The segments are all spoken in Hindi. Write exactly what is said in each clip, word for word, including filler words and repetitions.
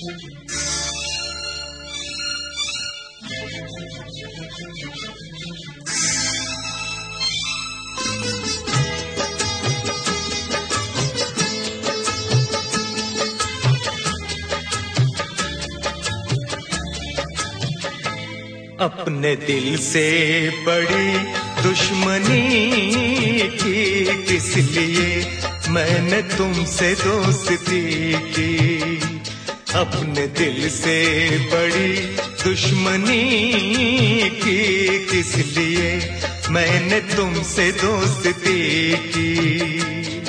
अपने दिल से बड़ी दुश्मनी की किस लिए मैंने तुमसे दोस्ती की। अपने दिल से बड़ी दुश्मनी की किस लिए मैंने तुमसे दोस्ती की।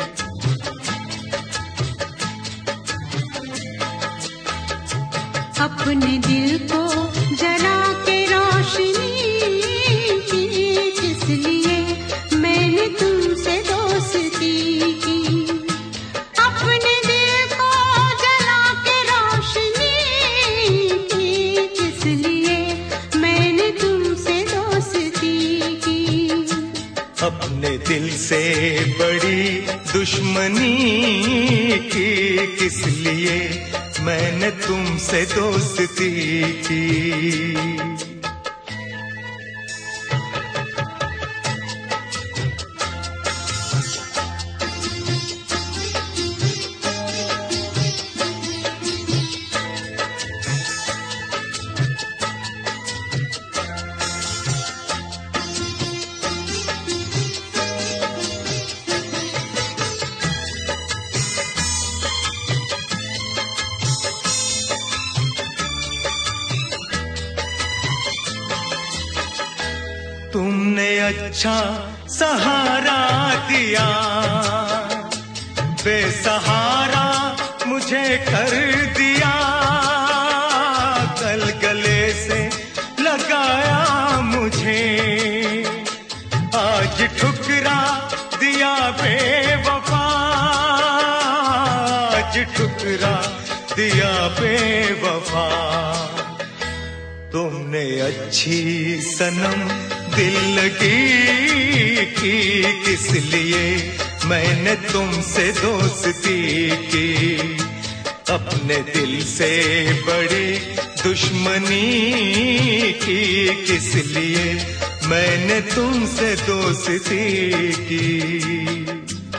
अपने दिल को जला के रोशनी की किस लिए मैंने तुमसे दोस्ती की। अपने दिल को जला के रोशनी की किस लिए मैंने तुमसे दोस्ती की। अपने दिल से बड़ी दुश्मनी की किस लिए मैंने तुमसे दोस्ती की। तुमने अच्छा सहारा दिया, बेसहारा मुझे कर दिया। गल गले से लगाया मुझे, आज ठुकरा दिया बेवफा। आज ठुकरा दिया बेवफा। तुमने अच्छी सनम दिल लगी की किस लिए मैंने तुमसे दोस्ती की। अपने दिल से बड़ी दुश्मनी की किस लिए मैंने तुमसे दोस्ती की।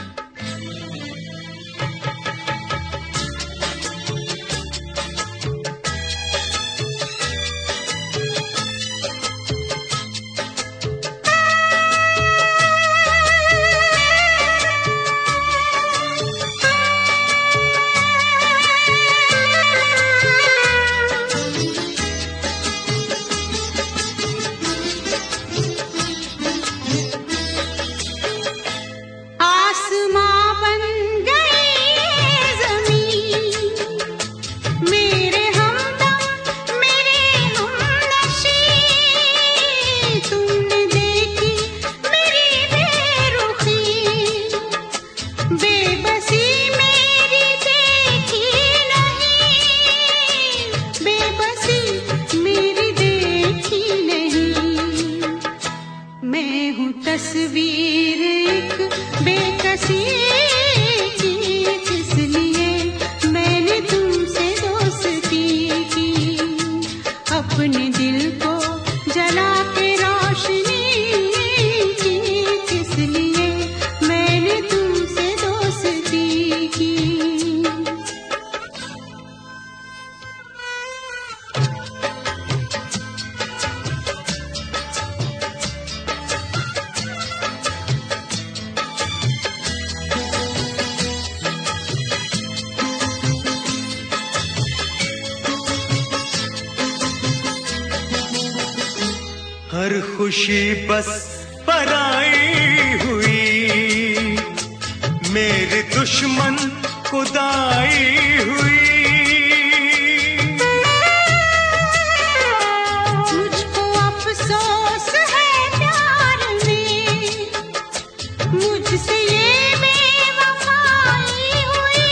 तस्वीर एक बेकसी की किस लिए मैंने तुमसे दोस्ती की। अपने दिल को जला के रोशनी की किस लिए मैंने तुमसे दोस्ती की। हर खुशी बस पराई हुई, मेरे दुश्मन खुदाई हुई। मुझको अफसोस है प्यार में, मुझसे ये बेवफाई हुई।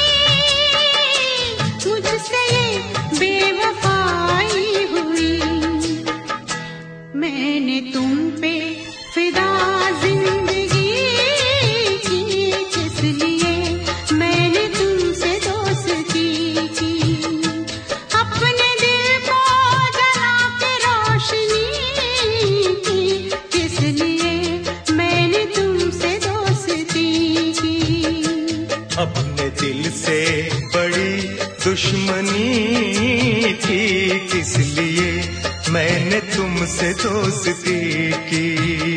मुझसे ये बेवफाई हुई। मैंने तुम पे फिदा जिंदगी की किस लिए मैंने तुमसे दो से बड़ी दुश्मनी थी, किस लिए मैंने तुमसे दोस्ती की।